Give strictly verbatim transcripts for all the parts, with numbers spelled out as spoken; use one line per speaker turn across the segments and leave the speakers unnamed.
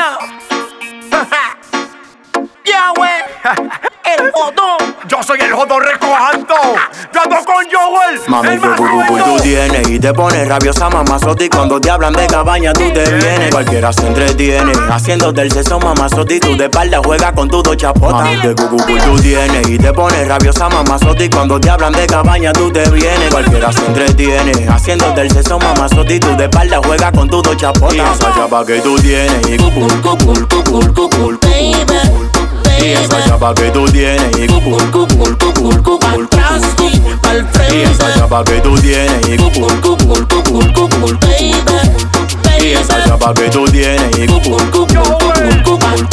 sinfonía. Ya, güey. El jodón.
Yo soy el jodón recojanto. Yo ando con Joel.
Mami,
el
que
más
cucucul
bueno.
tú tienes y te pones rabiosa, mamazoti. Cuando te hablan de cabaña tú te vienes. Cualquiera se entretiene haciéndote el sexo, mamazoti. Tú de espalda juegas con tu dos chapotas. Mami, que cucucul tú tienes y te pones rabiosa, mamazoti. Cuando te hablan de cabaña tú te vienes. Cualquiera se entretiene haciéndote el sexo, mamazoti. Tú de espalda juegas con tu dos chapotas. Y esa chapa que tú tienes y cucul, cucul, cucul, cucul, cucul. Y esa chapa que tú tienes y cucul, cucul, cucul, cucul, cucul. Y esa chapa que tú tienes y cucul, cucul, cucul, cucul. Y esa chapa que tú tienes y cucul, cucul, cucul, cucul.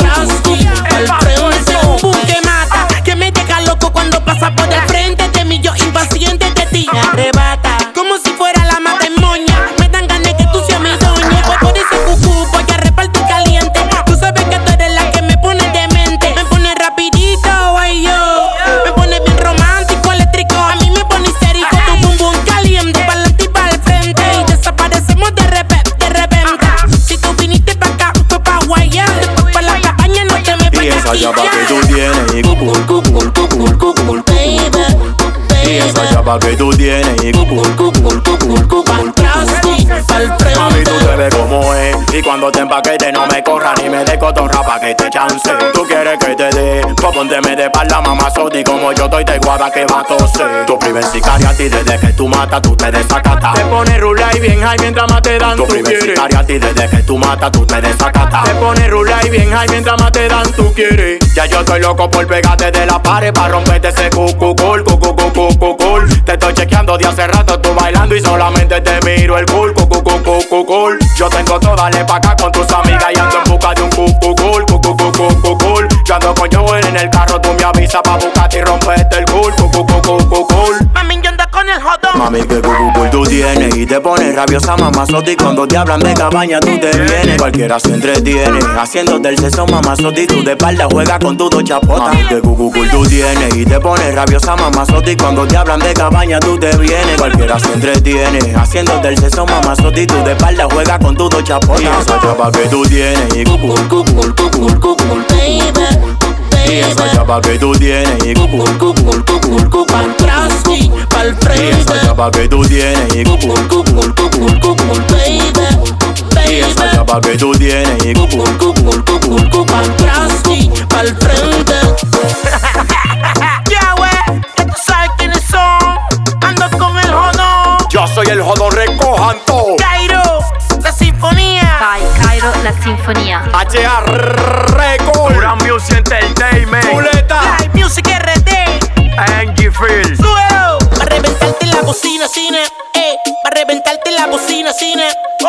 Boom que mata, que me deja loco cuando pasa por el frente de mí. Yo impaciente de ti me arrebata, como si fuera la matrimonio. Me dan ganas que tú seas mi doña. Pues por ese cucú voy a repartir caliente. Tú sabes que tú eres la que me pone demente. Me pone rapidito, ay yo. Me pone bien romántico, eléctrico. A mí me pone histérico. Tu bum bum caliente, pa'lante y pa'l frente. Y desaparecemos de repente, de repente. Si tú viniste pa' acá, fue pa' guayar. Después pa' la cabaña no te me
Y
vayas
esa
a
chapa que
quitar.
tú tienes y cucul, cucul, cucul, cucul. Y esa chapa que tú tienes y cucul, cucul, cucul, cucul. Mami, tú te ves como es. Y cuando te empaquete no me corra ni me dé cotorra pa' que te chance. Tú quieres que te dé, pues pónteme de espalda, mamazoti. Como yo estoy te guarda que va a toser. Tu primer sicaria a ti desde que tú matas, tú te desacatas.
Te pone rula y bien high mientras más te dan.
Tu
Tú
primer
quieres.
sicaria a ti desde que tú matas, tú te desacatas.
Te pone rula y bien high mientras más te dan. Tú quieres.
Ya yo estoy loco por pegarte de la pared pa' romperte ese cucucul, cucucul, cucul. Te estoy chequeando de hace rato, tú bailando y solamente te miro el cul, cucucul, cucucul. Yo tengo todo, dale pa' acá con tus amigas y ando en busca de un cucucul, cucucul, cucucul. Yo ando con Joel en el carro, tú me avisas pa' buscarte y romperte el cul, cucucul, cucucul.
Mami, yo ando con el jodón.
Mami, que cucucul tú tienes y te pones rabiosa, mamazoti. Cuando te hablan de cabaña tú te vienes. Cualquiera se entretiene haciéndote el sexo, mamazoti. Tú de espalda juegas con tu dos chapotas. Mami, que cucucul tú tienes y te pones rabiosa, mamazoti. Cuando te hablan de cabaña tú te vienes. Cualquiera se entretiene haciéndote el sexo, mamazoti. Tú de espalda juegas con tu dos chapotas. Y esa chapa que tú tienes y cucul, cucul, cucul, cucul. Y esa chapa que tú tienes y cucul, cucul, cucul, cucul. Y esa chapa que tú tienes y cucul, cucul, cucul, cucul. Y esa chapa que tú tienes y cucul, cucul, cucul, cucul.
Pa'l frente. Ya, wey, ya tú sabes quiénes son. Ando con el jodón.
Yo soy el jodón recojanto.
Cairo, la sinfonía.
By Cairo, la sinfonía.
H A Record.
Pura Music Entertainment.
Muleta.
Live Music R D.
Angie Field.
Súbelo. Pa' reventarte la bocina, cine. Eh, pa' reventarte la bocina, cine.